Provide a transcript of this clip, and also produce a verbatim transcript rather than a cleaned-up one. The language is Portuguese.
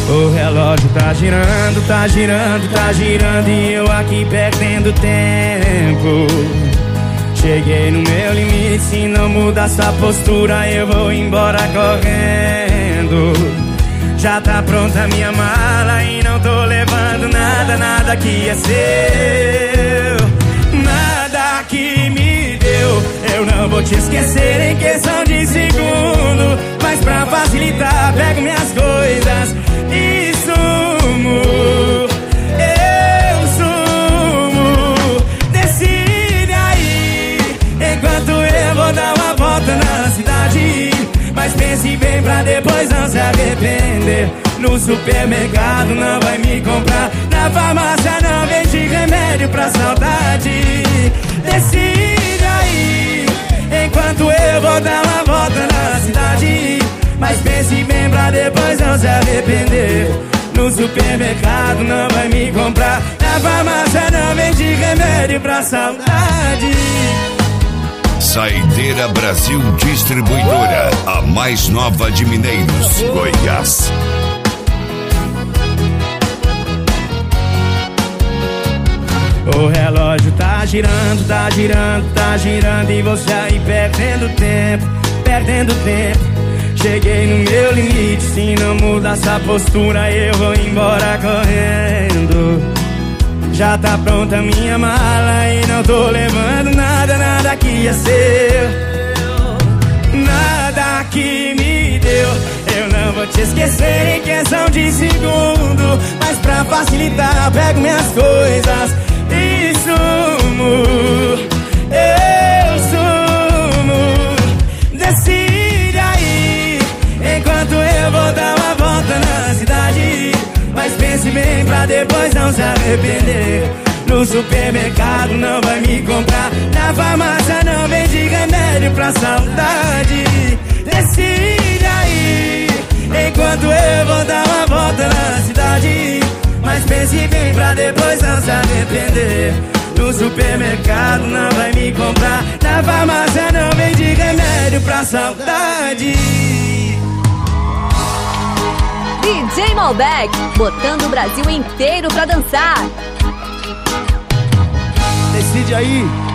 O relógio tá girando, tá girando, tá girando e eu aqui perdendo tempo. Cheguei no meu limite, se não mudar essa postura eu vou embora correndo. Já tá pronta a minha mala e não tô levando nada, nada que é seu. Nada que me deu, eu não vou te esquecer em questão de segundo. Mas pra facilitar, pego minhas coisas e sumo. Eu sumo. Decide aí, enquanto eu vou dar uma volta na cidade. Mas pense bem pra depois não se arrepender. No supermercado não vai me comprar, na farmácia não vende remédio pra saudade. Decide aí, enquanto eu vou dar uma volta na cidade. Mas pense bem pra depois não se arrepender. No supermercado não vai me comprar, na farmácia não vende remédio pra saudade. Saideira Brasil Distribuidora, a mais nova de Mineiros, Goiás. O relógio tá girando, tá girando, tá girando e você aí perdendo tempo, perdendo tempo. Cheguei no meu limite, se não mudar essa postura eu vou embora correndo. Já tá pronta a minha mala e não tô levando nada, nada que é seu. Nada que me deu, eu não vou te esquecer em questão de segundo. Mas pra facilitar, pego minhas coisas e sumo. Eu sumo. Decide aí, enquanto eu vou dar uma volta na cidade. Mas pense bem pra depois não se arrepender. No supermercado não vai me comprar, na farmácia não vende remédio pra saudade. Decide aí, enquanto eu vou dar uma volta na cidade. Mas pense bem pra depois não se arrepender. No supermercado não vai me comprar, na farmácia não vende remédio pra saudade. D J Malbec, botando o Brasil inteiro pra dançar. Decide aí.